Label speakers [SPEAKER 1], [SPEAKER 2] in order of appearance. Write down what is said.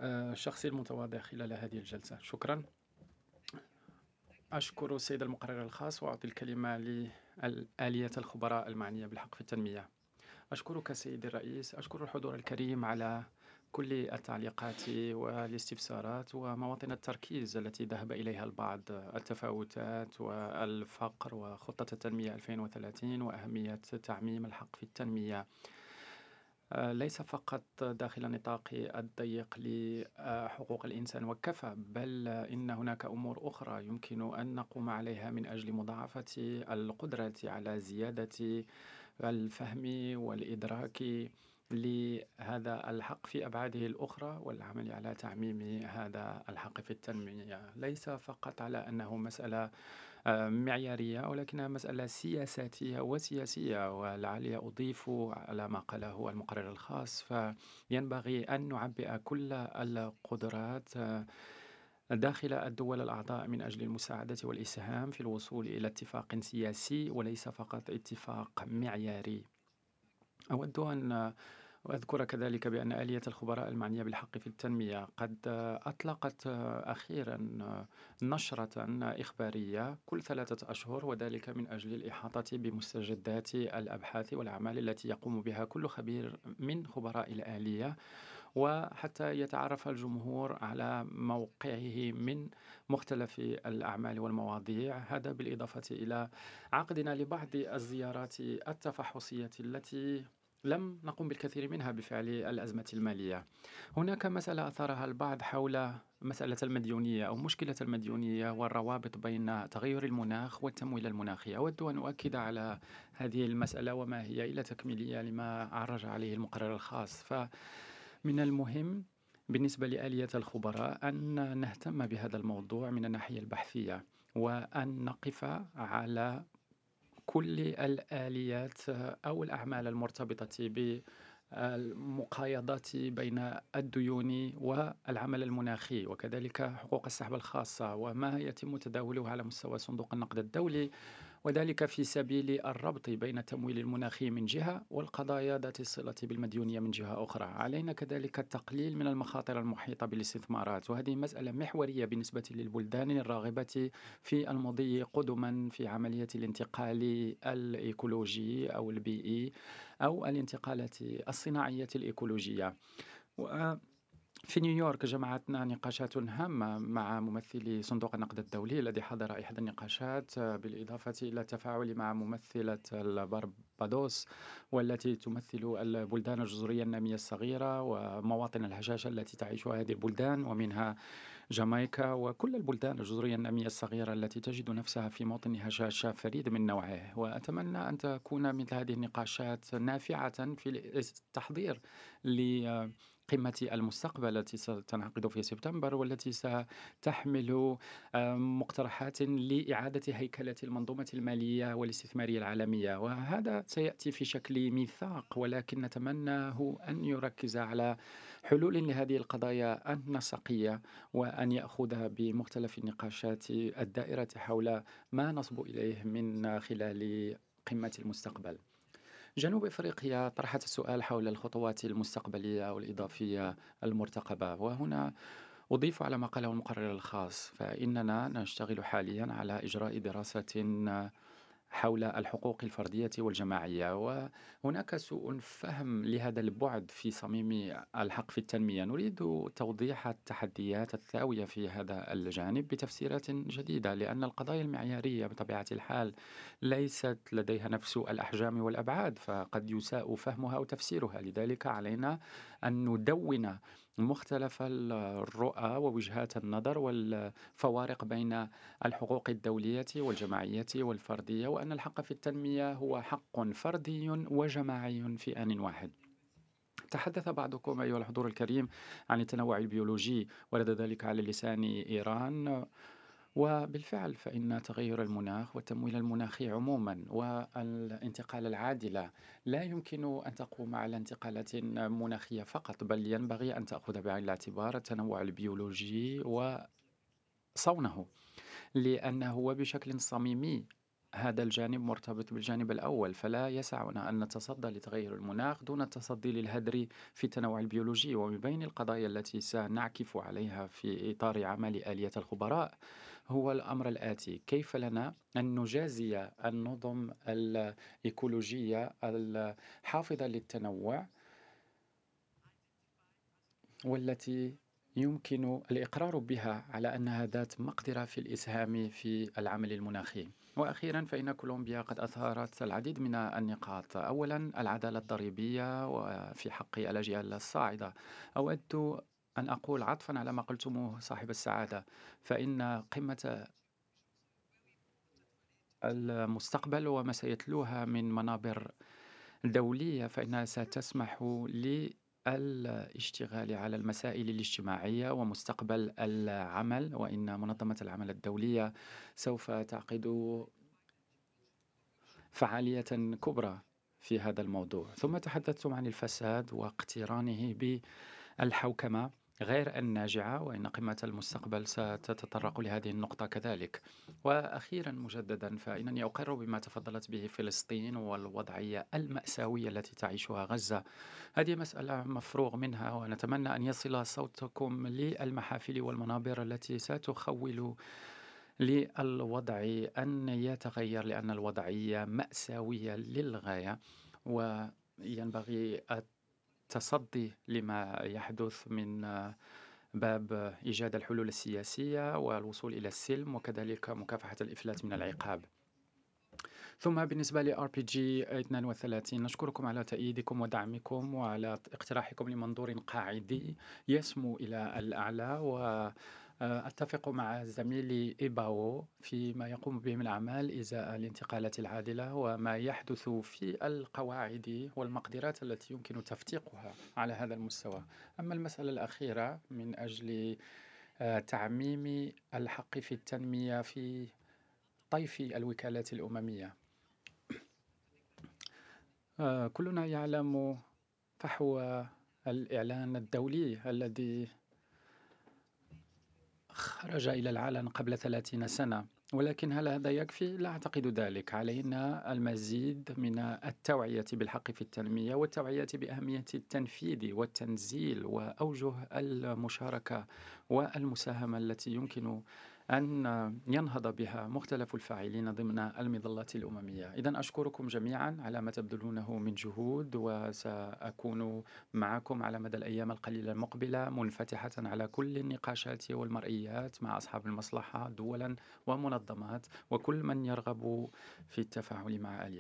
[SPEAKER 1] شخصي المتواضع خلال هذه الجلسة، شكرا. أشكر السيد المقرر الخاص وأعطي الكلمة لآلية الخبراء المعنية بالحق في التنمية. أشكرك سيدي الرئيس، أشكر الحضور الكريم على كل التعليقات والاستفسارات ومواطن التركيز التي ذهب إليها البعض: التفاوتات والفقر وخطة التنمية 2030 وأهمية تعميم الحق في التنمية، ليس فقط داخل النطاق الضيق لحقوق الإنسان وكفى، بل إن هناك أمور أخرى يمكن أن نقوم عليها من أجل مضاعفة القدرة على زيادة الفهم والإدراك لهذا الحق في أبعاده الأخرى، والعمل على تعميم هذا الحق في التنمية. ليس فقط على أنه مسألة معيارية، ولكنها مسألة سياساتية وسياسية. ولعلي أضيف على ما قاله المقرر الخاص، فينبغي أن نعبئ كل القدرات داخل الدول الأعضاء من أجل المساعدة والإسهام في الوصول إلى اتفاق سياسي وليس فقط اتفاق معياري. أود أن وأذكر كذلك بأن آلية الخبراء المعنية بالحق في التنمية قد أطلقت أخيرا نشرة إخبارية كل 3 أشهر، وذلك من أجل الإحاطة بمستجدات الأبحاث والأعمال التي يقوم بها كل خبير من خبراء الآلية، وحتى يتعرف الجمهور على موقعه من مختلف الأعمال والمواضيع. هذا بالإضافة إلى عقدنا لبعض الزيارات التفحصية التي لم نقم بالكثير منها بفعل الأزمة المالية. هناك مسألة أثارها البعض حول مسألة المديونية أو مشكلة المديونية والروابط بين تغير المناخ والتمويل المناخي. أود أن أؤكد على هذه المسألة وما هي إلى تكميلية لما عرج عليه المقرر الخاص. فمن المهم بالنسبة لآلية الخبراء أن نهتم بهذا الموضوع من الناحية البحثية، وأن نقف على كل الآليات أو الأعمال المرتبطة بالمقايضات بين الديون والعمل المناخي، وكذلك حقوق السحب الخاصة وما يتم تداوله على مستوى صندوق النقد الدولي، وذلك في سبيل الربط بين التمويل المناخي من جهة والقضايا ذات الصلة بالمديونية من جهة أخرى. علينا كذلك التقليل من المخاطر المحيطة بالاستثمارات، وهذه مسألة محورية بالنسبة للبلدان الراغبة في المضي قدما في عملية الانتقال الإيكولوجي أو البيئي أو الانتقالات الصناعية الإيكولوجية. في نيويورك جمعتنا نقاشات هامة مع ممثلي صندوق النقد الدولي الذي حضر إحدى النقاشات، بالإضافة إلى التفاعل مع ممثلة البربادوس والتي تمثل البلدان الجزرية النامية الصغيرة ومواطن الهشاشة التي تعيشها هذه البلدان، ومنها جامايكا وكل البلدان الجزرية النامية الصغيرة التي تجد نفسها في موطن هشاشة فريد من نوعه. وأتمنى أن تكون مثل هذه النقاشات نافعة في التحضير قمة المستقبل التي ستنعقد في سبتمبر، والتي ستحمل مقترحات لإعادة هيكلة المنظومة المالية والاستثمارية العالمية. وهذا سيأتي في شكل ميثاق، ولكن نتمناه أن يركز على حلول لهذه القضايا النسقية، وأن يأخذ بمختلف النقاشات الدائرة حول ما نصبو إليه من خلال قمة المستقبل. جنوب أفريقيا طرحت السؤال حول الخطوات المستقبلية أو الإضافية المرتقبة، وهنا أضيف على ما قاله المقرر الخاص، فإننا نشتغل حاليا على إجراء دراسة حول الحقوق الفردية والجماعية، وهناك سوء فهم لهذا البعد في صميم الحق في التنمية. نريد توضيح التحديات الثاوية في هذا الجانب بتفسيرات جديدة، لأن القضايا المعيارية بطبيعة الحال ليست لديها نفس الأحجام والأبعاد، فقد يساء فهمها أو تفسيرها. لذلك علينا أن ندون مختلف الرؤى ووجهات النظر والفوارق بين الحقوق الدولية والجماعية والفردية، وأن الحق في التنمية هو حق فردي وجماعي في آن واحد. تحدث بعضكم أيها الحضور الكريم عن التنوع البيولوجي، ورد ذلك على لسان إيران، وبالفعل فإن تغير المناخ والتمويل المناخي عموما والانتقال العادلة لا يمكن أن تقوم على انتقالات مناخية فقط، بل ينبغي أن تأخذ بعين الاعتبار التنوع البيولوجي وصونه، لأنه هو بشكل صميمي هذا الجانب مرتبط بالجانب الأول، فلا يسعنا أن نتصدى لتغير المناخ دون التصدي للهدر في التنوع البيولوجي. ومن بين القضايا التي سنعكف عليها في إطار عمل آلية الخبراء هو الأمر الآتي: كيف لنا أن نجازي النظم الإيكولوجية الحافظة للتنوع والتي يمكن الإقرار بها على أنها ذات مقدرة في الإسهام في العمل المناخي. وأخيرا، فإن كولومبيا قد أثارت العديد من النقاط. أولا، العدالة الضريبية وفي حق الأجيال الصاعدة. أود أن أقول عطفا على ما قلتموه صاحب السعادة، فإن قمة المستقبل وما سيتلوها من منابر دولية فإنها ستسمح للاشتغال على المسائل الاجتماعية ومستقبل العمل، وإن منظمة العمل الدولية سوف تعقد فعالية كبرى في هذا الموضوع. ثم تحدثتم عن الفساد واقترانه بالحوكمة غير الناجعة، وإن قمة المستقبل ستتطرق لهذه النقطة كذلك. وأخيرا مجددا، فإنني أقر بما تفضلت به فلسطين والوضعية المأساوية التي تعيشها غزة. هذه مسألة مفروغ منها، ونتمنى أن يصل صوتكم للمحافل والمنابر التي ستخول للوضع أن يتغير، لأن الوضعية مأساوية للغاية، وينبغي التصدي لما يحدث من باب إيجاد الحلول السياسية والوصول إلى السلم، وكذلك مكافحة الإفلات من العقاب. ثم بالنسبة ل RPG 32، نشكركم على تأييدكم ودعمكم وعلى اقتراحكم لمنظور قاعدي يسمو إلى الأعلى. وأتفق مع زميلي إيباو فيما يقوم به من الأعمال إزاء الانتقالات العادلة وما يحدث في القواعد والمقدرات التي يمكن تفتيقها على هذا المستوى. أما المسألة الأخيرة من أجل تعميم الحق في التنمية في طيف الوكالات الأممية، كلنا يعلم فحوى الإعلان الدولي الذي خرج إلى العلن قبل 30 سنة، ولكن هل هذا يكفي؟ لا أعتقد ذلك. علينا المزيد من التوعية بالحق في التنمية والتوعية بأهمية التنفيذ والتنزيل وأوجه المشاركة والمساهمة التي يمكن أن ينهض بها مختلف الفاعلين ضمن المظلات الأممية. إذن أشكركم جميعا على ما تبذلونه من جهود، وسأكون معكم على مدى الأيام القليلة المقبلة منفتحة على كل النقاشات والمرئيات مع أصحاب المصلحة دولا ومنظمات وكل من يرغب في التفاعل مع آلية